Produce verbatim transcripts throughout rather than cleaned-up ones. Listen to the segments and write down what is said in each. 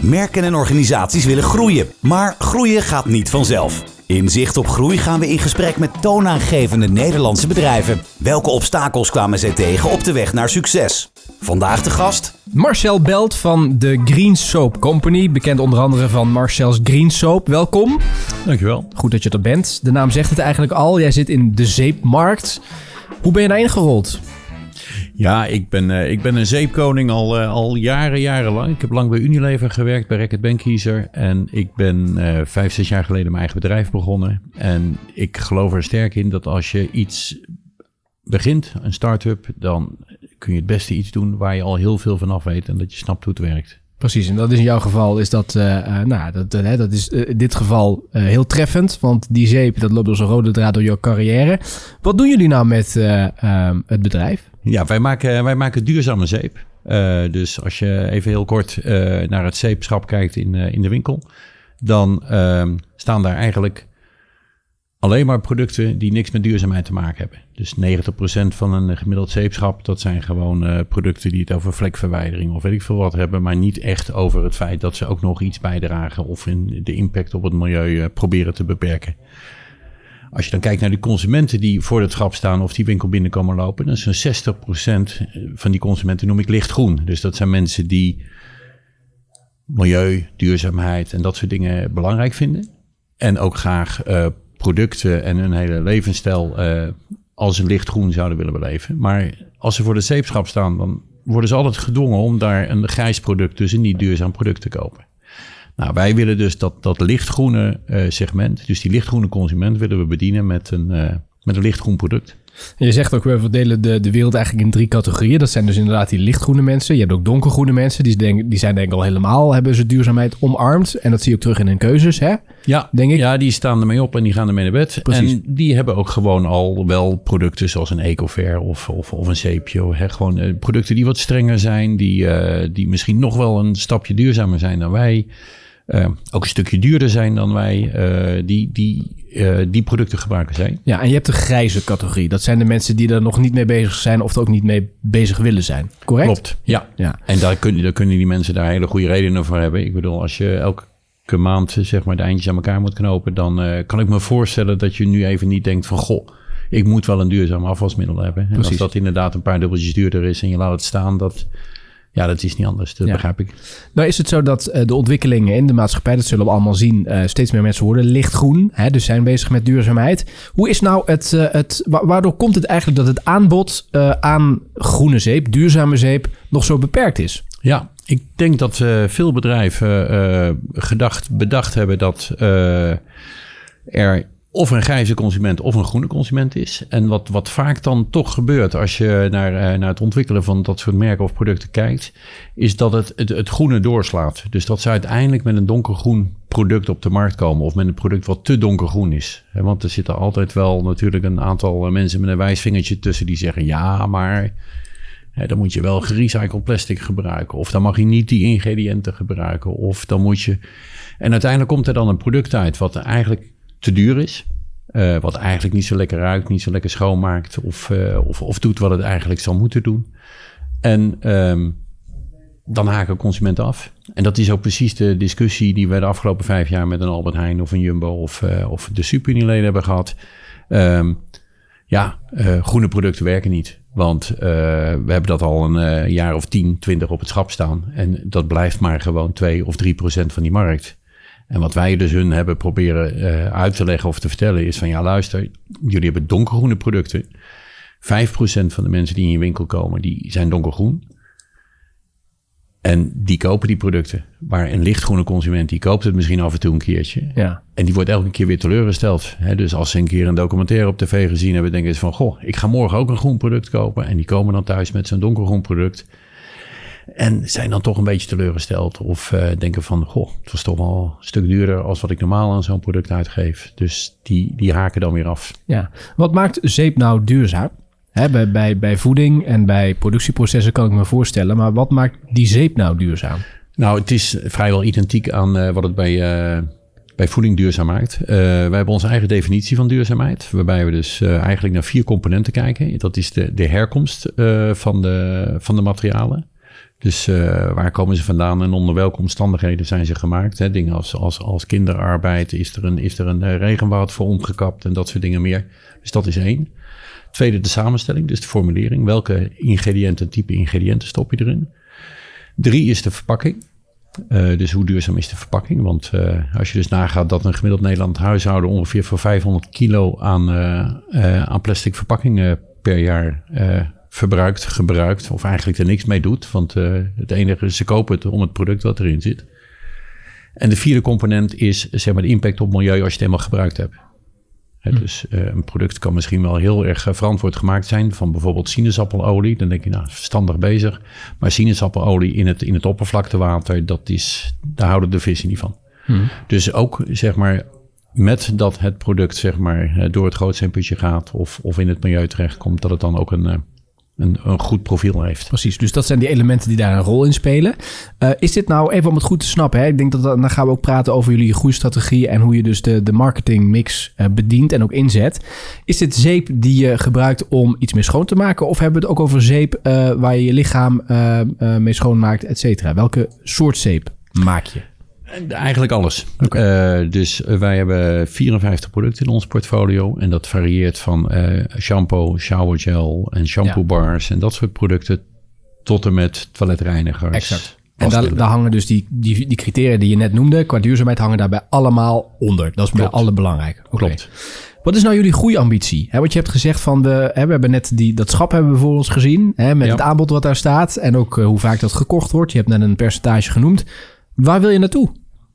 Merken en organisaties willen groeien, maar groeien gaat niet vanzelf. In Zicht op Groei gaan we in gesprek met toonaangevende Nederlandse bedrijven. Welke obstakels kwamen zij tegen op de weg naar succes? Vandaag de gast Marcel Belt van de Green Soap Company. Bekend onder andere van Marcel's Green Soap. Welkom. Dankjewel. Goed dat je er bent. De naam zegt het eigenlijk al. Jij zit in de zeepmarkt. Hoe ben je daarin gerold? Ja, ik ben, uh, ik ben een zeepkoning al, uh, al jaren, jarenlang. Ik heb lang bij Unilever gewerkt, bij Reckitt Benckiser. En ik ben uh, vijf, zes jaar geleden mijn eigen bedrijf begonnen. En ik geloof er sterk in dat als je iets begint, een start-up, dan kun je het beste iets doen waar je al heel veel van af weet en dat je snapt hoe het werkt. Precies, en dat is in jouw geval is dat, uh, uh, nou, dat, uh, dat is uh, in dit geval uh, heel treffend, want die zeep, dat loopt als een rode draad door jouw carrière. Wat doen jullie nou met uh, uh, het bedrijf? Ja, wij maken, wij maken duurzame zeep. Uh, dus als je even heel kort uh, naar het zeepschap kijkt in, uh, in de winkel, dan uh, staan daar eigenlijk alleen maar producten die niks met duurzaamheid te maken hebben. Dus negentig procent van een gemiddeld zeepschap, dat zijn gewoon uh, producten die het over vlekverwijdering of weet ik veel wat hebben, maar niet echt over het feit dat ze ook nog iets bijdragen of in de impact op het milieu uh, proberen te beperken. Als je dan kijkt naar de consumenten die voor het schap staan of die winkel binnenkomen lopen, dan is zo'n zestig procent van die consumenten noem ik lichtgroen. Dus dat zijn mensen die milieu, duurzaamheid en dat soort dingen belangrijk vinden. En ook graag uh, producten en hun hele levensstijl uh, als een lichtgroen zouden willen beleven. Maar als ze voor de zeepschap staan, dan worden ze altijd gedwongen om daar een grijs product, dus een niet duurzaam product te kopen. Nou, wij willen dus dat, dat lichtgroene uh, segment, dus die lichtgroene consument, willen we bedienen met een, uh, met een lichtgroen product. En je zegt ook, we verdelen de, de wereld eigenlijk in drie categorieën. Dat zijn dus inderdaad die lichtgroene mensen. Je hebt ook donkergroene mensen. Die, denk, die zijn denk ik al helemaal, hebben ze duurzaamheid omarmd. En dat zie je ook terug in hun keuzes, hè? Ja, denk ik. Ja, die staan ermee op en die gaan ermee naar bed. Precies. En die hebben ook gewoon al wel producten zoals een Ecover of, of, of een zeepje. Hè? Gewoon uh, producten die wat strenger zijn, die, uh, die misschien nog wel een stapje duurzamer zijn dan wij. Uh, ook een stukje duurder zijn dan wij, uh, die, die, uh, die producten gebruiken zij. Ja, en je hebt de grijze categorie. Dat zijn de mensen die er nog niet mee bezig zijn of er ook niet mee bezig willen zijn. Correct? Klopt, ja. ja. En daar, kun, daar kunnen die mensen daar hele goede redenen voor hebben. Ik bedoel, als je elke maand zeg maar de eindjes aan elkaar moet knopen, dan uh, kan ik me voorstellen dat je nu even niet denkt van, goh, ik moet wel een duurzaam afwasmiddel hebben. En Precies. Als dat inderdaad een paar dubbeltjes duurder is en je laat het staan, dat... Ja, dat is niet anders, dat ja. begrijp ik. Nou is het zo dat uh, de ontwikkelingen in de maatschappij, dat zullen we allemaal zien, uh, steeds meer mensen worden lichtgroen. Hè, dus zijn bezig met duurzaamheid. Hoe is nou het, uh, het wa- waardoor komt het eigenlijk dat het aanbod uh, aan groene zeep, duurzame zeep, nog zo beperkt is? Ja, ik denk dat uh, veel bedrijven uh, gedacht, bedacht hebben dat uh, er of een grijze consument of een groene consument is. En wat, wat vaak dan toch gebeurt als je naar, uh, naar het ontwikkelen van dat soort merken of producten kijkt, is dat het, het, het groene doorslaat. Dus dat ze uiteindelijk met een donkergroen product op de markt komen of met een product wat te donkergroen is. He, want er zitten altijd wel natuurlijk een aantal mensen met een wijsvingertje tussen die zeggen ja, maar he, dan moet je wel gerecycled plastic gebruiken of dan mag je niet die ingrediënten gebruiken of dan moet je... En uiteindelijk komt er dan een product uit wat eigenlijk te duur is. Uh, wat eigenlijk niet zo lekker ruikt, niet zo lekker schoonmaakt. Of, uh, of, of doet wat het eigenlijk zou moeten doen. En um, dan haken consumenten af. En dat is ook precies de discussie die we de afgelopen vijf jaar met een Albert Heijn of een Jumbo of, uh, of de Superunieleden hebben gehad. Um, ja, uh, groene producten werken niet. Want uh, we hebben dat al een uh, jaar of tien, twintig op het schap staan. En dat blijft maar gewoon twee of drie procent van die markt. En wat wij dus hun hebben proberen uh, uit te leggen of te vertellen is van ja luister, jullie hebben donkergroene producten. vijf procent van de mensen die in je winkel komen, die zijn donkergroen. En die kopen die producten. Maar een lichtgroene consument, die koopt het misschien af en toe een keertje. Ja. En die wordt elke keer weer teleurgesteld. He, dus als ze een keer een documentaire op tv gezien hebben, denken ze van goh, ik ga morgen ook een groen product kopen. En die komen dan thuis met zo'n donkergroen product. En zijn dan toch een beetje teleurgesteld of uh, denken van, goh, het was toch wel een stuk duurder als wat ik normaal aan zo'n product uitgeef. Dus die, die haken dan weer af. Ja, wat maakt zeep nou duurzaam? Hè, bij, bij, bij voeding en bij productieprocessen kan ik me voorstellen, maar wat maakt die zeep nou duurzaam? Nou, het is vrijwel identiek aan uh, wat het bij, uh, bij voeding duurzaam maakt. Uh, wij hebben onze eigen definitie van duurzaamheid, waarbij we dus uh, eigenlijk naar vier componenten kijken. Dat is de, de herkomst uh, van, de, van de materialen. Dus uh, waar komen ze vandaan en onder welke omstandigheden zijn ze gemaakt? Hè? Dingen als, als, als kinderarbeid, is er, een, is er een uh, regenwoud voor omgekapt en dat soort dingen meer. Dus dat is één. Tweede, de samenstelling, dus de formulering. Welke ingrediënten, type ingrediënten stop je erin? Drie is de verpakking. Uh, dus hoe duurzaam is de verpakking? Want uh, als je dus nagaat dat een gemiddeld Nederland huishouden ongeveer voor vijfhonderd kilo aan, uh, uh, aan plastic verpakkingen per jaar uh, verbruikt, gebruikt, of eigenlijk er niks mee doet. Want uh, het enige, ze kopen het om het product wat erin zit. En de vierde component is zeg maar de impact op het milieu als je het helemaal gebruikt hebt. He, hm. Dus uh, een product kan misschien wel heel erg uh, verantwoord gemaakt zijn van bijvoorbeeld sinaasappelelolie. Dan denk je, nou, verstandig bezig. Maar sinaasappelelolie in het, in het oppervlaktewater, dat is, daar houden de vissen niet van. Hm. Dus ook zeg maar met dat het product zeg maar door het grootzeeputje gaat of, of in het milieu terechtkomt, dat het dan ook een... Een, een goed profiel heeft. Precies, dus dat zijn die elementen die daar een rol in spelen. Uh, is dit nou, even om het goed te snappen, hè? Ik denk dat dan gaan we ook praten over jullie groeistrategie en hoe je dus de, de marketingmix uh, bedient en ook inzet. Is dit zeep die je gebruikt om iets mee schoon te maken? Of hebben we het ook over zeep uh, waar je je lichaam uh, uh, mee schoonmaakt, et cetera? Welke soort zeep maak je? Eigenlijk alles. Okay. Uh, dus wij hebben vierenvijftig producten in ons portfolio. En dat varieert van uh, shampoo, showergel en shampoo ja. bars en dat soort producten tot en met toiletreinigers. Exact. En daar, daar hangen dus die, die, die criteria die je net noemde, qua duurzaamheid, hangen daarbij allemaal onder. Dat is Klopt. bij alle belangrijk. Okay. Klopt. Wat is nou jullie groeiambitie? He, wat je hebt gezegd van, de, he, we hebben net die, dat schap hebben we voor ons gezien. He, met ja. het aanbod wat daar staat en ook uh, hoe vaak dat gekocht wordt. Je hebt net een percentage genoemd. Waar wil je naartoe?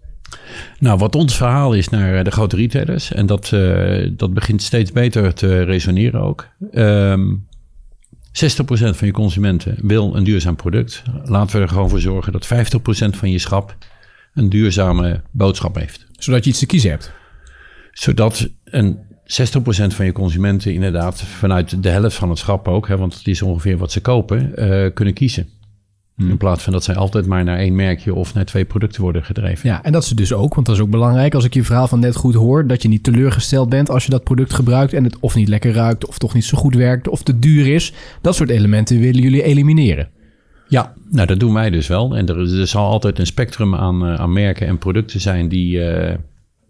Nou, wat ons verhaal is naar de grote retailers. En dat, uh, dat begint steeds beter te resoneren ook. Um, zestig procent van je consumenten wil een duurzaam product. Laten we er gewoon voor zorgen dat vijftig procent van je schap een duurzame boodschap heeft. Zodat je iets te kiezen hebt. Zodat een zestig procent van je consumenten inderdaad vanuit de helft van het schap ook, hè, want het is ongeveer wat ze kopen, uh, kunnen kiezen. In plaats van dat zij altijd maar naar één merkje of naar twee producten worden gedreven. Ja, en dat is dus ook, want dat is ook belangrijk. Als ik je verhaal van net goed hoor, dat je niet teleurgesteld bent als je dat product gebruikt en het of niet lekker ruikt, of toch niet zo goed werkt, of te duur is. Dat soort elementen willen jullie elimineren. Ja, nou dat doen wij dus wel. En er, er zal altijd een spectrum aan, uh, aan merken en producten zijn die, uh, uh,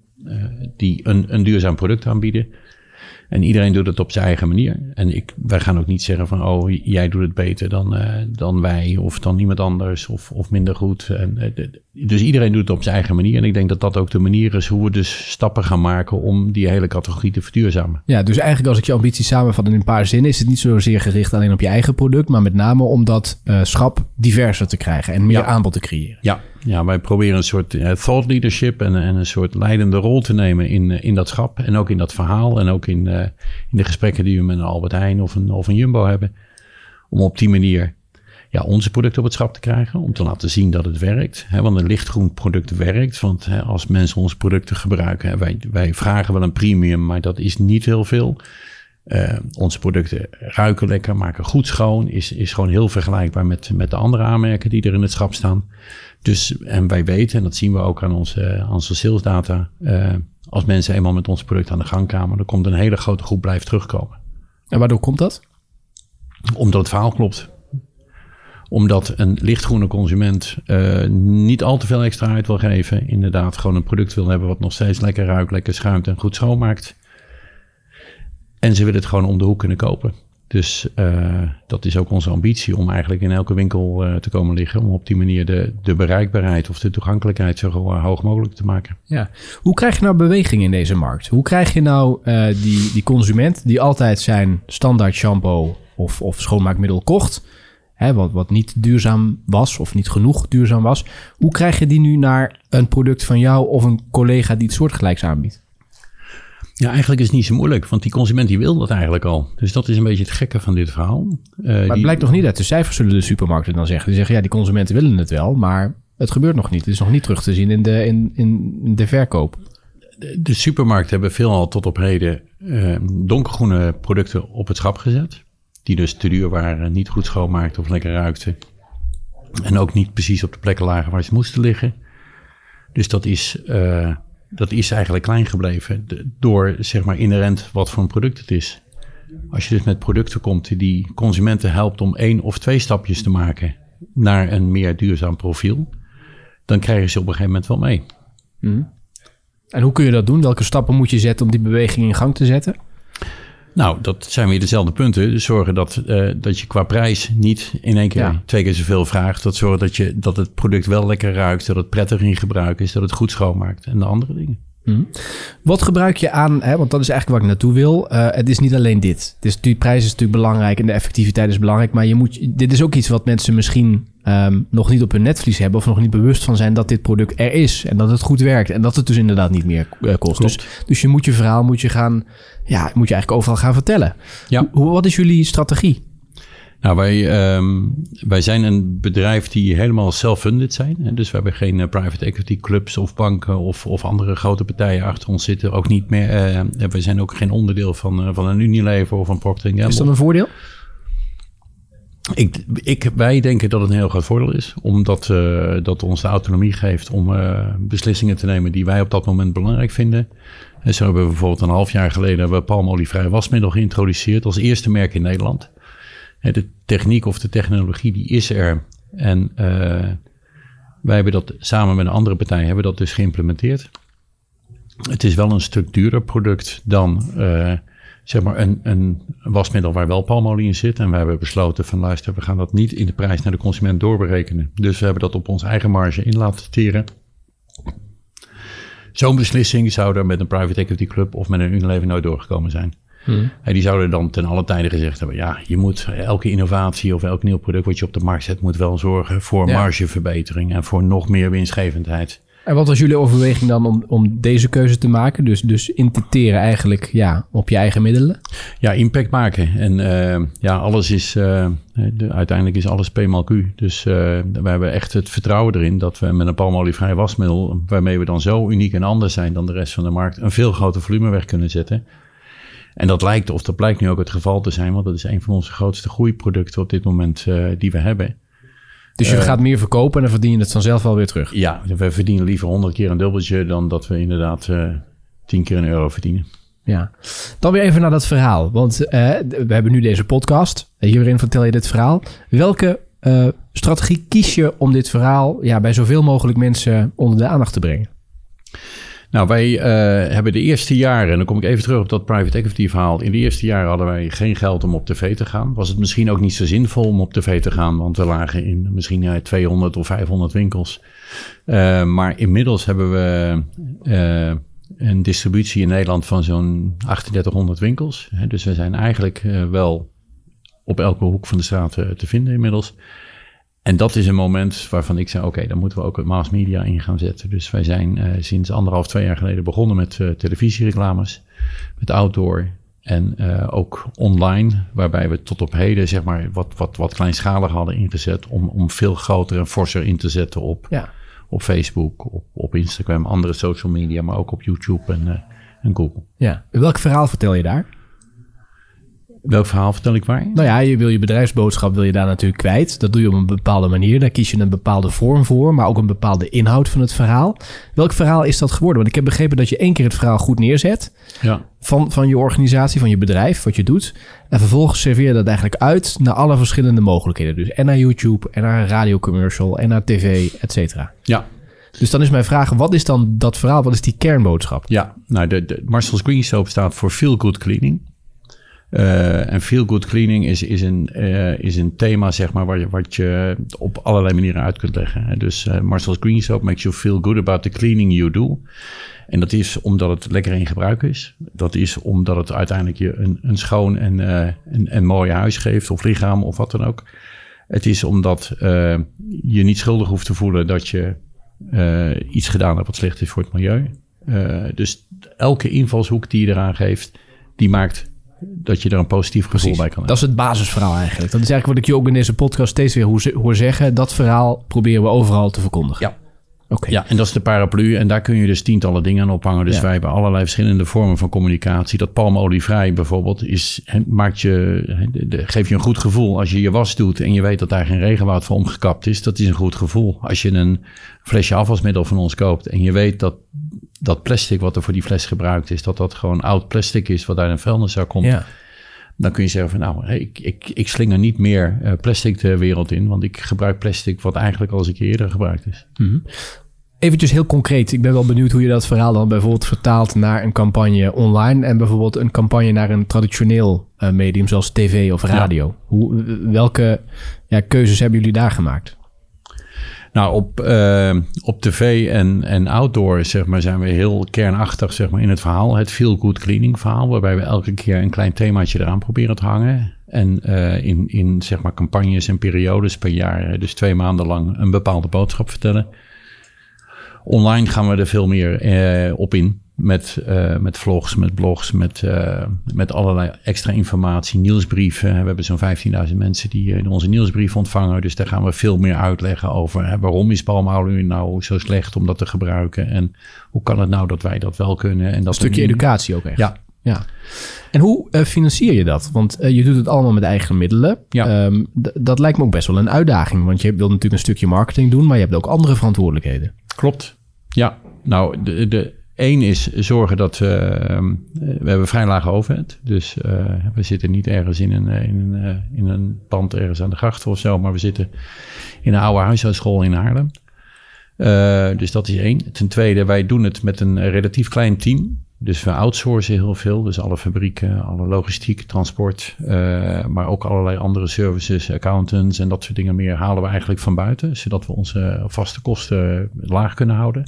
die een, een duurzaam product aanbieden. En iedereen doet het op zijn eigen manier. En ik, wij gaan ook niet zeggen van, oh, jij doet het beter dan, uh, dan wij of dan iemand anders of, of minder goed. En, uh, de, dus iedereen doet het op zijn eigen manier. En ik denk dat dat ook de manier is hoe we dus stappen gaan maken om die hele categorie te verduurzamen. Ja, dus eigenlijk als ik je ambitie samenvat in een paar zinnen, is het niet zozeer gericht alleen op je eigen product, maar met name om dat uh, schap diverser te krijgen en meer ja. aanbod te creëren. Ja. Ja, wij proberen een soort uh, thought leadership en, en een soort leidende rol te nemen in, uh, in dat schap. En ook in dat verhaal en ook in, uh, in de gesprekken die we met een Albert Heijn of een, of een Jumbo hebben. Om op die manier ja, onze producten op het schap te krijgen. Om te laten zien dat het werkt. Hè, want een lichtgroen product werkt. Want hè, als mensen onze producten gebruiken. Hè, wij, wij vragen wel een premium, maar dat is niet heel veel. Uh, onze producten ruiken lekker, maken goed schoon. Is, is gewoon heel vergelijkbaar met, met de andere aanmerken die er in het schap staan. Dus, en wij weten, en dat zien we ook aan onze, aan onze salesdata, uh, als mensen eenmaal met ons product aan de gang komen, dan komt een hele grote groep blijft terugkomen. En waardoor komt dat? Omdat het verhaal klopt. Omdat een lichtgroene consument uh, niet al te veel extra uit wil geven. Inderdaad, gewoon een product wil hebben wat nog steeds lekker ruikt, lekker schuimt en goed schoonmaakt. En ze willen het gewoon om de hoek kunnen kopen. Dus uh, dat is ook onze ambitie om eigenlijk in elke winkel uh, te komen liggen. Om op die manier de, de bereikbaarheid of de toegankelijkheid zo hoog mogelijk te maken. Ja. Hoe krijg je nou beweging in deze markt? Hoe krijg je nou uh, die, die consument die altijd zijn standaard shampoo of, of schoonmaakmiddel kocht, hè, wat, wat niet duurzaam was of niet genoeg duurzaam was. Hoe krijg je die nu naar een product van jou of een collega die het soortgelijks aanbiedt? Ja, eigenlijk is het niet zo moeilijk, want die consument die wil dat eigenlijk al. Dus dat is een beetje het gekke van dit verhaal. Uh, maar het die... blijkt nog niet uit de cijfers, zullen de supermarkten dan zeggen. Die zeggen, ja, die consumenten willen het wel, maar het gebeurt nog niet. Het is nog niet terug te zien in de, in, in de verkoop. De, de supermarkten hebben veelal tot op heden uh, donkergroene producten op het schap gezet. Die dus te duur waren, niet goed schoonmaakten of lekker ruikten. En ook niet precies op de plekken lagen waar ze moesten liggen. Dus dat is... Uh, Dat is eigenlijk klein gebleven door, zeg maar, inherent wat voor een product het is. Als je dus met producten komt die consumenten helpt om één of twee stapjes te maken naar een meer duurzaam profiel, dan krijg je ze op een gegeven moment wel mee. Mm. En hoe kun je dat doen? Welke stappen moet je zetten om die beweging in gang te zetten? Nou, dat zijn weer dezelfde punten. Dus zorgen dat, uh, dat je qua prijs niet in één keer ja. twee keer zoveel vraagt. Dat zorgen dat, je, dat het product wel lekker ruikt, dat het prettig in gebruik is, dat het goed schoonmaakt en de andere dingen. Hmm. Wat gebruik je aan, hè, want dat is eigenlijk waar ik naartoe wil. Uh, het is niet alleen dit. Het is, die prijs is natuurlijk belangrijk en de effectiviteit is belangrijk. Maar je moet, dit is ook iets wat mensen misschien um, nog niet op hun netvlies hebben of nog niet bewust van zijn dat dit product er is. En dat het goed werkt en dat het dus inderdaad niet meer uh, kost. Dus, dus je moet je verhaal moet je gaan, ja, moet je eigenlijk overal gaan vertellen. Ja. Hoe, wat is jullie strategie? Nou, wij, um, wij zijn een bedrijf die helemaal self-funded zijn. Hè? Dus we hebben geen uh, private equity clubs of banken of, of andere grote partijen achter ons zitten. Ook niet meer. Uh, we zijn ook geen onderdeel van, uh, van een Unilever of een Procter en Gamble. Is dat een voordeel? Ik, ik, wij denken dat het een heel groot voordeel is. Omdat uh, dat ons de autonomie geeft om uh, beslissingen te nemen die wij op dat moment belangrijk vinden. En zo hebben we bijvoorbeeld een half jaar geleden palmolievrij wasmiddel geïntroduceerd als eerste merk in Nederland. De techniek of de technologie die is er. En uh, wij hebben dat samen met een andere partij hebben dat dus geïmplementeerd. Het is wel een stuk duurder product dan uh, zeg maar een, een wasmiddel waar wel palmolie in zit. En wij hebben besloten van luister, we gaan dat niet in de prijs naar de consument doorberekenen. Dus we hebben dat op onze eigen marge in laten teren. Zo'n beslissing zou er met een private equity club of met een Unilever nooit doorgekomen zijn. Hmm. En die zouden dan ten alle tijde gezegd hebben, ja, je moet elke innovatie of elk nieuw product wat je op de markt zet, moet wel zorgen voor ja. margeverbetering en voor nog meer winstgevendheid. En wat was jullie overweging dan om, om deze keuze te maken? Dus, dus in te teren eigenlijk ja, op je eigen middelen? Ja, impact maken. En uh, ja, alles is, uh, de, uiteindelijk is alles P maal Q. Dus uh, we hebben echt het vertrouwen erin dat we met een palmolievrij wasmiddel, waarmee we dan zo uniek en anders zijn dan de rest van de markt, een veel groter volume weg kunnen zetten. En dat lijkt, of dat blijkt nu ook het geval te zijn, want dat is een van onze grootste groeiproducten op dit moment uh, die we hebben. Dus je uh, gaat meer verkopen en dan verdien je het vanzelf wel weer terug? Ja, we verdienen liever honderd keer een dubbeltje dan dat we inderdaad uh, tien keer een euro verdienen. Ja, dan weer even naar dat verhaal. Want uh, we hebben nu deze podcast. Hierin vertel je dit verhaal. Welke uh, strategie kies je om dit verhaal ja, bij zoveel mogelijk mensen onder de aandacht te brengen? Nou, wij uh, hebben de eerste jaren, en dan kom ik even terug op dat private equity verhaal. In de eerste jaren hadden wij geen geld om op tv te gaan. Was het misschien ook niet zo zinvol om op tv te gaan, want we lagen in misschien uh, tweehonderd of vijfhonderd winkels. Uh, maar inmiddels hebben we uh, een distributie in Nederland van zo'n drieënachtzonderhonderd winkels. Dus we zijn eigenlijk uh, wel op elke hoek van de straat uh, te vinden inmiddels. En dat is een moment waarvan ik zei, oké, okay, dan moeten we ook het mass media in gaan zetten. Dus wij zijn uh, sinds anderhalf, twee jaar geleden begonnen met uh, televisiereclames, met outdoor en uh, ook online, waarbij we tot op heden zeg maar wat, wat, wat kleinschalig hadden ingezet om, om veel groter en forser in te zetten op, ja. op Facebook, op, op Instagram, andere social media, maar ook op YouTube en, uh, en Google. Ja. Welk verhaal vertel je daar? Welk verhaal vertel ik waar? Nou ja, je wil je bedrijfsboodschap wil je daar natuurlijk kwijt. Dat doe je op een bepaalde manier. Daar kies je een bepaalde vorm voor, maar ook een bepaalde inhoud van het verhaal. Welk verhaal is dat geworden? Want ik heb begrepen dat je één keer het verhaal goed neerzet ja. van, van je organisatie, van je bedrijf, wat je doet. En vervolgens serveer je dat eigenlijk uit naar alle verschillende mogelijkheden. Dus en naar YouTube, en naar een radiocommercial, en naar tv, et cetera. Ja. Dus dan is mijn vraag, wat is dan dat verhaal? Wat is die kernboodschap? Ja, nou de, de Marcel's Green Soap staat voor Feel Good Cleaning. Uh, en feel good cleaning is, is, een, uh, is een thema, zeg maar, waar je, wat je op allerlei manieren uit kunt leggen. Dus uh, Marcel's Green Soap makes you feel good about the cleaning you do. En dat is omdat het lekker in gebruik is. Dat is omdat het uiteindelijk je een, een schoon en, uh, een, een mooi huis geeft, of lichaam, of wat dan ook. Het is omdat uh, je niet schuldig hoeft te voelen dat je uh, iets gedaan hebt wat slecht is voor het milieu. Uh, dus elke invalshoek die je eraan geeft, die maakt dat je er een positief gevoel Precies. bij kan hebben. Dat is het basisverhaal eigenlijk. Dat is eigenlijk wat ik je ook in deze podcast steeds weer hoor zeggen. Dat verhaal proberen we overal te verkondigen. Ja. Okay. Ja, en dat is de paraplu. En daar kun je dus tientallen dingen aan ophangen. Dus ja. wij hebben allerlei verschillende vormen van communicatie. Dat palmolievrij bijvoorbeeld is, maakt je, geeft je een goed gevoel. Als je je was doet en je weet dat daar geen regenwoud voor omgekapt is, dat is een goed gevoel. Als je een flesje afwasmiddel van ons koopt en je weet dat dat plastic wat er voor die fles gebruikt is, dat dat gewoon oud plastic is wat uit een vuilniszak komt. Ja. dan kun je zeggen van nou, ik, ik, ik slinger niet meer uh, plastic de wereld in, want ik gebruik plastic wat eigenlijk al eens een keer eerder gebruikt is. Mm-hmm. Eventjes heel concreet, ik ben wel benieuwd hoe je dat verhaal dan bijvoorbeeld vertaalt naar een campagne online en bijvoorbeeld een campagne naar een traditioneel uh, medium zoals tv of radio. Ja. Hoe, welke ja, keuzes hebben jullie daar gemaakt? Nou, op, uh, op tv en, en outdoor zeg maar, zijn we heel kernachtig zeg maar, in het verhaal. Het feel good cleaning verhaal, waarbij we elke keer een klein themaatje eraan proberen te hangen. En uh, in, in zeg maar, campagnes en periodes per jaar, dus twee maanden lang, een bepaalde boodschap vertellen. Online gaan we er veel meer uh, op in. Met, uh, met vlogs, met blogs, met, uh, met allerlei extra informatie, nieuwsbrieven. We hebben zo'n vijftienduizend mensen die uh, onze nieuwsbrief ontvangen. Dus daar gaan we veel meer uitleggen over hè, waarom is palmolie nou zo slecht om dat te gebruiken. En hoe kan het nou dat wij dat wel kunnen. En dat een stukje nu... educatie ook echt. Ja. Ja. En hoe uh, financier je dat? Want uh, je doet het allemaal met eigen middelen. Ja. Um, d- dat lijkt me ook best wel een uitdaging. Want je wilt natuurlijk een stukje marketing doen, maar je hebt ook andere verantwoordelijkheden. Klopt. Ja, nou de... de Eén is zorgen dat we... Uh, we hebben vrij lage overhead. Dus uh, we zitten niet ergens in een, in, een, in een pand ergens aan de gracht of zo. Maar we zitten in een oude huishoudschool in Haarlem. Uh, dus dat is één. Ten tweede, wij doen het met een relatief klein team. Dus we outsourcen heel veel. Dus alle fabrieken, alle logistiek, transport. Uh, maar ook allerlei andere services, accountants en dat soort dingen meer halen we eigenlijk van buiten. Zodat we onze vaste kosten laag kunnen houden.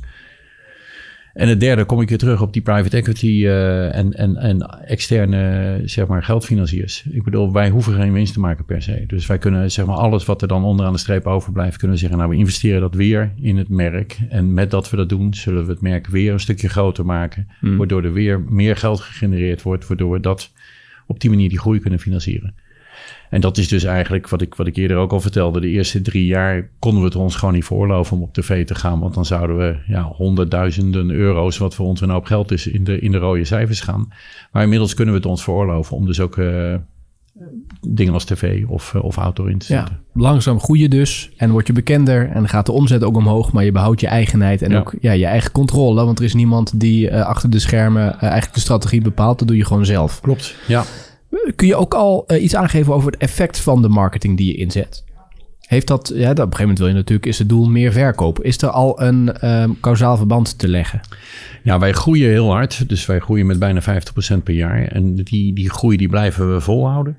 En het derde kom ik weer terug op die private equity uh, en, en, en externe zeg maar, geldfinanciers. Ik bedoel, wij hoeven geen winst te maken per se. Dus wij kunnen zeg maar, alles wat er dan onderaan de streep overblijft, kunnen we zeggen, nou we investeren dat weer in het merk. En met dat we dat doen, zullen we het merk weer een stukje groter maken. Mm. Waardoor er weer meer geld gegenereerd wordt, waardoor we dat op die manier die groei kunnen financieren. En dat is dus eigenlijk wat ik, wat ik eerder ook al vertelde. De eerste drie jaar konden we het ons gewoon niet veroorloven om op tv te gaan. Want dan zouden we ja, honderdduizenden euro's, wat voor ons een hoop geld is, in de, in de rode cijfers gaan. Maar inmiddels kunnen we het ons veroorloven om dus ook uh, dingen als tv of, uh, of auto in te zetten. Ja, langzaam groei je dus en word je bekender en gaat de omzet ook omhoog. Maar je behoudt je eigenheid en ja. ook ja, je eigen controle. Want er is niemand die uh, achter de schermen uh, eigenlijk de strategie bepaalt. Dat doe je gewoon zelf. Klopt, ja. Kun je ook al uh, iets aangeven over het effect van de marketing die je inzet? Heeft dat, ja, op een gegeven moment wil je natuurlijk, is het doel meer verkoop. Is er al een um, kausaal verband te leggen? Ja, wij groeien heel hard. Dus wij groeien met bijna vijftig procent per jaar. En die, die groei die blijven we volhouden.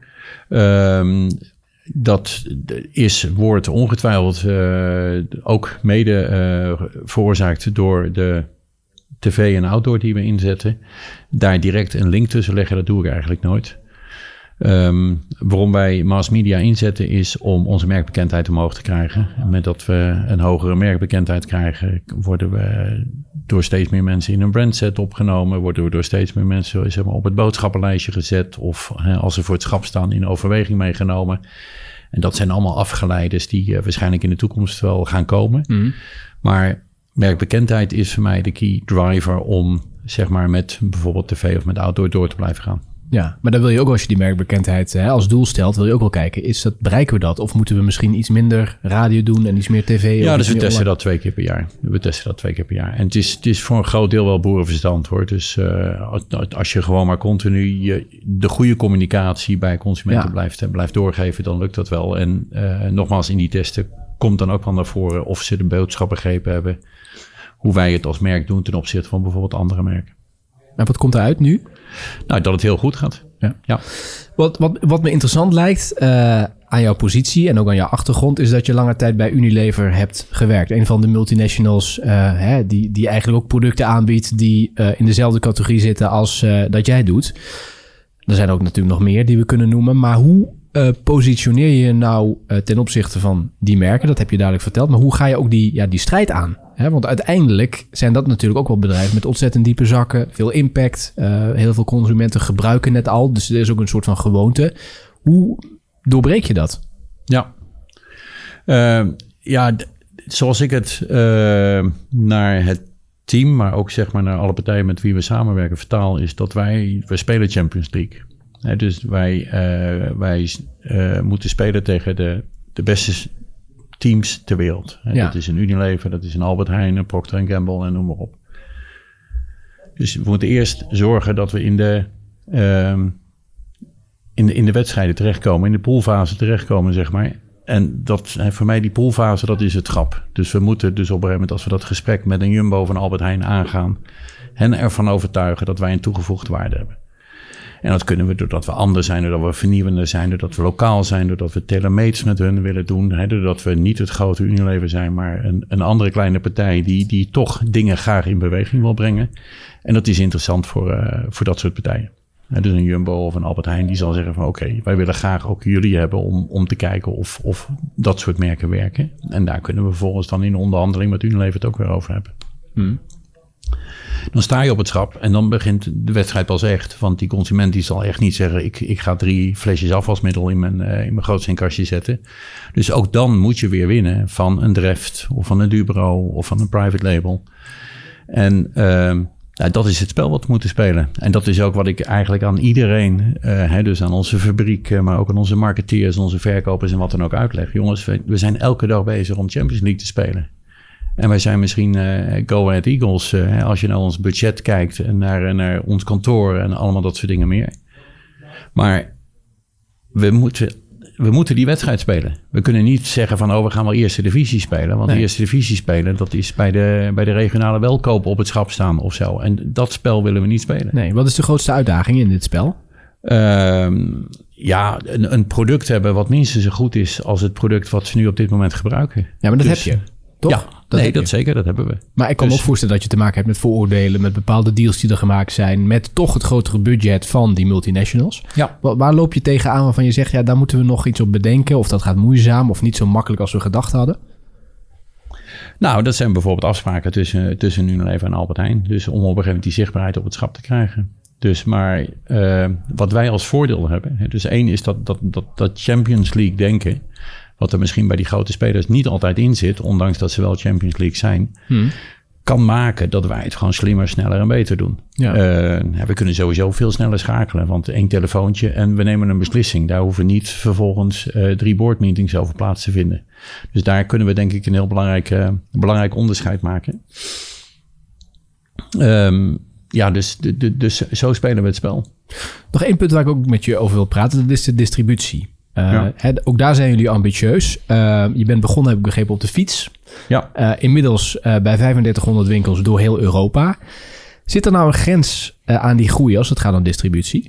Um, dat is, wordt ongetwijfeld uh, ook mede uh, veroorzaakt door de tv en outdoor die we inzetten. Daar direct een link tussen leggen, dat doe ik eigenlijk nooit. Um, waarom wij mass media inzetten is om onze merkbekendheid omhoog te krijgen. En met dat we een hogere merkbekendheid krijgen, worden we door steeds meer mensen in een brandset opgenomen. Worden we door steeds meer mensen zeg maar, op het boodschappenlijstje gezet. Of hè, als ze voor het schap staan in overweging meegenomen. En dat zijn allemaal afgeleiders die uh, waarschijnlijk in de toekomst wel gaan komen. Mm. Maar merkbekendheid is voor mij de key driver om zeg maar, met bijvoorbeeld tv of met outdoor door te blijven gaan. Ja, maar dan wil je ook als je die merkbekendheid hè, als doel stelt, wil je ook wel kijken, is dat, bereiken we dat? Of moeten we misschien iets minder radio doen en iets meer tv? Ja, dus we testen online? dat twee keer per jaar. We testen dat twee keer per jaar. En het is, het is voor een groot deel wel boerenverstand hoor. Dus uh, als je gewoon maar continu je, de goede communicatie bij consumenten ja. blijft, blijft doorgeven, dan lukt dat wel. En uh, nogmaals, in die testen komt dan ook wel naar voren of ze de boodschap begrepen hebben, hoe wij het als merk doen ten opzichte van bijvoorbeeld andere merken. En wat komt eruit nu? Nou, dat het heel goed gaat. Ja. Ja. Wat, wat, wat me interessant lijkt uh, aan jouw positie en ook aan jouw achtergrond, is dat je lange tijd bij Unilever hebt gewerkt. Een van de multinationals uh, hè, die, die eigenlijk ook producten aanbiedt die uh, in dezelfde categorie zitten als uh, dat jij doet. Er zijn ook natuurlijk nog meer die we kunnen noemen. Maar hoe uh, positioneer je je nou uh, ten opzichte van die merken? Dat heb je duidelijk verteld. Maar hoe ga je ook die, ja, die strijd aan? He, want uiteindelijk zijn dat natuurlijk ook wel bedrijven met ontzettend diepe zakken, veel impact. Uh, heel veel consumenten gebruiken het al, dus er is ook een soort van gewoonte. Hoe doorbreek je dat? Ja, uh, ja d- zoals ik het uh, naar het team, maar ook zeg maar naar alle partijen met wie we samenwerken vertaal, is dat wij, we spelen Champions League. He, dus wij, uh, wij uh, moeten spelen tegen de, de beste teams ter wereld. Ja. Dat is een Unilever, dat is een Albert Heijn, een Procter en Gamble en noem maar op. Dus we moeten eerst zorgen dat we in de, um, in, de, in de wedstrijden terechtkomen, in de poolfase terechtkomen, zeg maar. En dat, voor mij die poolfase, dat is het grap. Dus we moeten dus op een gegeven moment, als we dat gesprek met een Jumbo van Albert Heijn aangaan, hen ervan overtuigen dat wij een toegevoegde waarde hebben. En dat kunnen we doordat we anders zijn, doordat we vernieuwender zijn, doordat we lokaal zijn, doordat we telemates met hun willen doen. Hè, doordat we niet het grote Unilever zijn, maar een, een andere kleine partij die, die toch dingen graag in beweging wil brengen. En dat is interessant voor, uh, voor dat soort partijen. Hè, dus een Jumbo of een Albert Heijn die zal zeggen van oké, okay, wij willen graag ook jullie hebben om, om te kijken of, of dat soort merken werken. En daar kunnen we vervolgens dan in de onderhandeling met Unilever het ook weer over hebben. Hmm. Dan sta je op het schap en dan begint de wedstrijd pas echt. Want die consument die zal echt niet zeggen, ik, ik ga drie flesjes afwasmiddel in mijn, uh, in mijn grootsteenkastje zetten. Dus ook dan moet je weer winnen van een Dreft of van een Dubro of van een private label. En uh, nou, dat is het spel wat we moeten spelen. En dat is ook wat ik eigenlijk aan iedereen, uh, hè, dus aan onze fabriek, uh, maar ook aan onze marketeers, onze verkopers en wat dan ook uitleg. Jongens, we, we zijn elke dag bezig om Champions League te spelen. En wij zijn misschien uh, Go Ahead Eagles, uh, als je naar ons budget kijkt en naar, naar ons kantoor en allemaal dat soort dingen meer. Maar we moeten, we moeten die wedstrijd spelen. We kunnen niet zeggen van, oh, we gaan wel eerste divisie spelen. Want nee. de eerste divisie spelen, dat is bij de, bij de regionale welkoop op het schap staan of zo. En dat spel willen we niet spelen. Nee, wat is de grootste uitdaging in dit spel? Uh, ja, een, een product hebben wat minstens zo goed is als het product wat ze nu op dit moment gebruiken. Ja, maar dat dus, heb je. Toch? Ja, dat nee, dat zeker, dat hebben we. Maar ik kan dus, me ook voorstellen dat je te maken hebt met vooroordelen, met bepaalde deals die er gemaakt zijn, met toch het grotere budget van die multinationals. Ja. Waar, waar loop je tegenaan waarvan je zegt, ja, daar moeten we nog iets op bedenken, of dat gaat moeizaam, of niet zo makkelijk als we gedacht hadden? Nou, dat zijn bijvoorbeeld afspraken tussen, tussen Unilever en Albert Heijn. Dus om op een gegeven moment die zichtbaarheid op het schap te krijgen. Dus maar uh, wat wij als voordeel hebben, hè, dus één is dat, dat, dat, dat Champions League denken, wat er misschien bij die grote spelers niet altijd in zit, ondanks dat ze wel Champions League zijn, hmm. kan maken dat wij het gewoon slimmer, sneller en beter doen. Ja. Uh, we kunnen sowieso veel sneller schakelen, want één telefoontje en we nemen een beslissing. Daar hoeven niet vervolgens uh, drie boardmeetings over plaats te vinden. Dus daar kunnen we denk ik een heel belangrijk, uh, belangrijk onderscheid maken. Um, ja, dus, dus, dus zo spelen we het spel. Nog één punt waar ik ook met je over wil praten, dat is de distributie. Uh, ja. hè, ook daar zijn jullie ambitieus. Uh, je bent begonnen, heb ik begrepen, op de fiets. Ja. Uh, inmiddels uh, bij vijfendertighonderd winkels door heel Europa. Zit er nou een grens uh, aan die groei als het gaat om distributie?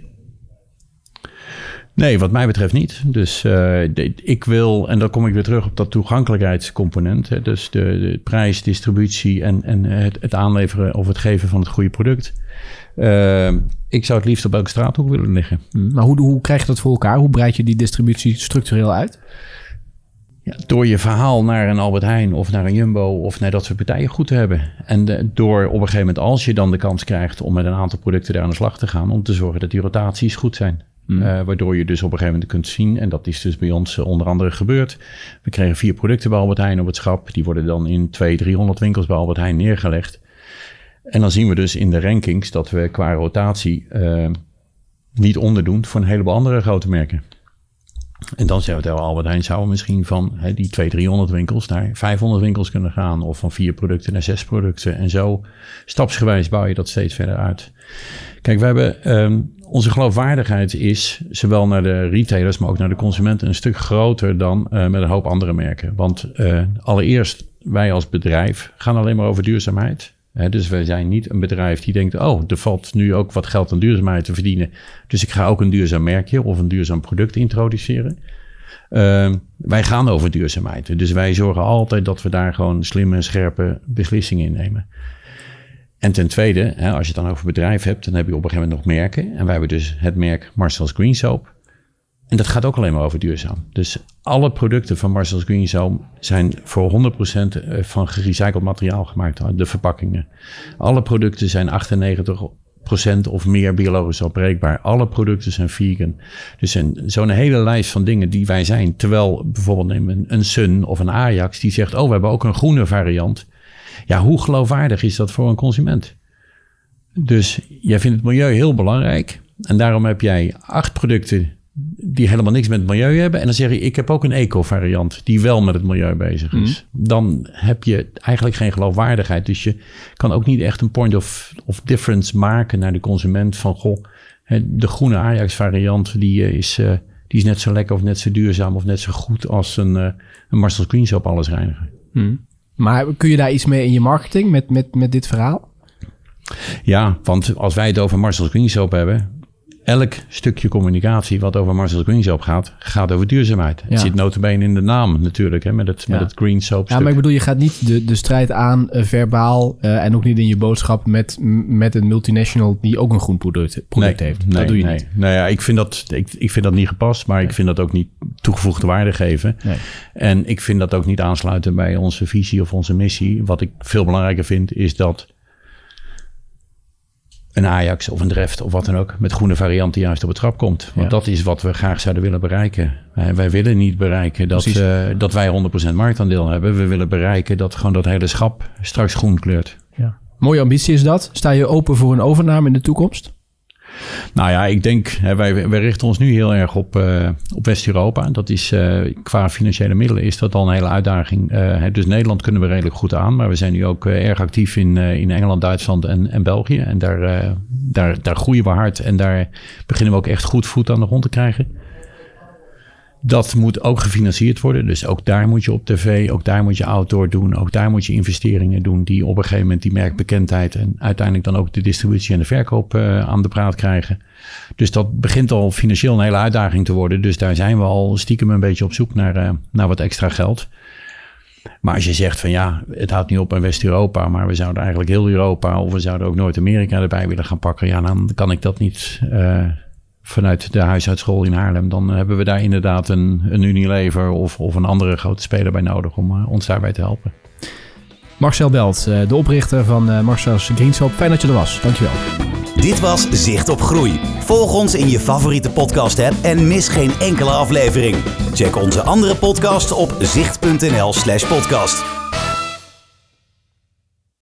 Nee, wat mij betreft niet. Dus uh, de, ik wil, en dan kom ik weer terug op dat toegankelijkheidscomponent. Hè, dus de, de prijs, distributie en, en het, het aanleveren of het geven van het goede product. Uh, ik zou het liefst op elke straathoek willen liggen. Maar hoe, hoe krijg je dat voor elkaar? Hoe breid je die distributie structureel uit? Ja, door je verhaal naar een Albert Heijn of naar een Jumbo of naar dat soort partijen goed te hebben. En de, door op een gegeven moment, als je dan de kans krijgt om met een aantal producten daar aan de slag te gaan, om te zorgen dat die rotaties goed zijn. Hmm. Uh, waardoor je dus op een gegeven moment kunt zien, en dat is dus bij ons uh, onder andere gebeurd. We kregen vier producten bij Albert Heijn op het schap. Die worden dan in tweehonderd, driehonderd winkels bij Albert Heijn neergelegd. En dan zien we dus in de rankings dat we qua rotatie uh, niet onderdoen voor een heleboel andere grote merken. En dan zeggen we tegen Albert Heijn zouden misschien van he, die tweehonderd, driehonderd winkels naar vijfhonderd winkels kunnen gaan. Of van vier producten naar zes producten. En zo stapsgewijs bouw je dat steeds verder uit. Kijk, we hebben um, onze geloofwaardigheid is zowel naar de retailers, maar ook naar de consumenten een stuk groter dan uh, met een hoop andere merken. Want uh, allereerst, wij als bedrijf gaan alleen maar over duurzaamheid. He, dus wij zijn niet een bedrijf die denkt, oh, er valt nu ook wat geld aan duurzaamheid te verdienen. Dus ik ga ook een duurzaam merkje of een duurzaam product introduceren. Uh, wij gaan over duurzaamheid. Dus wij zorgen altijd dat we daar gewoon slimme, scherpe beslissingen in nemen. En ten tweede, hè, als je het dan over bedrijf hebt, dan heb je op een gegeven moment nog merken. En wij hebben dus het merk Marcel's Green Soap. En dat gaat ook alleen maar over duurzaam. Dus alle producten van Marcel's Green Soap zijn voor honderd procent van gerecycled materiaal gemaakt. De verpakkingen. Alle producten zijn achtennegentig procent of meer biologisch afbreekbaar. Alle producten zijn vegan. Dus een, zo'n hele lijst van dingen die wij zijn. Terwijl bijvoorbeeld een, een Sun of een Ajax die zegt, oh, we hebben ook een groene variant. Ja, hoe geloofwaardig is dat voor een consument? Dus jij vindt het milieu heel belangrijk. En daarom heb jij acht producten die helemaal niks met het milieu hebben. En dan zeg je, ik heb ook een eco-variant die wel met het milieu bezig is. Mm. Dan heb je eigenlijk geen geloofwaardigheid. Dus je kan ook niet echt een point of, of difference maken naar de consument van, goh, De groene Ajax variant die is, uh, die is net zo lekker of net zo duurzaam of net zo goed als een, uh, een Marcel's Green Soap allesreiniger. Hmm. Maar kun je daar iets mee in je marketing met, met, met dit verhaal? Ja, want als wij het over Marcel's Green Soap hebben, elk stukje communicatie wat over Marcel's Green Soap gaat, gaat over duurzaamheid. Ja. Het zit nota bene in de naam natuurlijk, hè, met, het, ja. met het Green Soap stuk. Ja, maar ik bedoel, je gaat niet de, de strijd aan uh, verbaal uh, en ook niet in je boodschap met, met een multinational die ook een groen product, product nee, heeft. Nee, dat doe je nee. niet. Nou ja, ik vind dat, ik, ik vind dat niet gepast, maar nee. ik vind dat ook niet toegevoegde waarde geven. Nee. En ik vind dat ook niet aansluiten bij onze visie of onze missie. Wat ik veel belangrijker vind, is dat een Ajax of een Dreft of wat dan ook met groene varianten juist op het trap komt. Want ja. dat is wat we graag zouden willen bereiken. Wij, wij willen niet bereiken dat, uh, dat wij honderd procent marktaandeel hebben. We willen bereiken dat gewoon dat hele schap straks groen kleurt. Ja. Mooie ambitie is dat. Sta je open voor een overname in de toekomst? Nou ja, ik denk, hè, wij, wij richten ons nu heel erg op, uh, op West-Europa. Dat is uh, qua financiële middelen is dat al een hele uitdaging. Uh, dus Nederland kunnen we redelijk goed aan. Maar we zijn nu ook uh, erg actief in, uh, in Engeland, Duitsland en, en België. En daar, uh, daar, daar groeien we hard. En daar beginnen we ook echt goed voet aan de grond te krijgen. Dat moet ook gefinancierd worden. Dus ook daar moet je op tv, ook daar moet je outdoor doen. Ook daar moet je investeringen doen die op een gegeven moment die merkbekendheid en uiteindelijk dan ook de distributie en de verkoop uh, aan de praat krijgen. Dus dat begint al financieel een hele uitdaging te worden. Dus daar zijn we al stiekem een beetje op zoek naar, uh, naar wat extra geld. Maar als je zegt van ja, het houdt niet op in West-Europa, maar we zouden eigenlijk heel Europa of we zouden ook Noord-Amerika erbij willen gaan pakken. Ja, dan kan ik dat niet Uh, vanuit de huisartsschool in Haarlem, dan hebben we daar inderdaad een, een Unilever of, of een andere grote speler bij nodig om uh, ons daarbij te helpen. Marcel Belt, uh, de oprichter van uh, Marcel's Green Soap. Fijn dat je er was. Dankjewel. Dit was Zicht op Groei. Volg ons in je favoriete podcast-app en mis geen enkele aflevering. Check onze andere podcast op zicht punt n l slash podcast.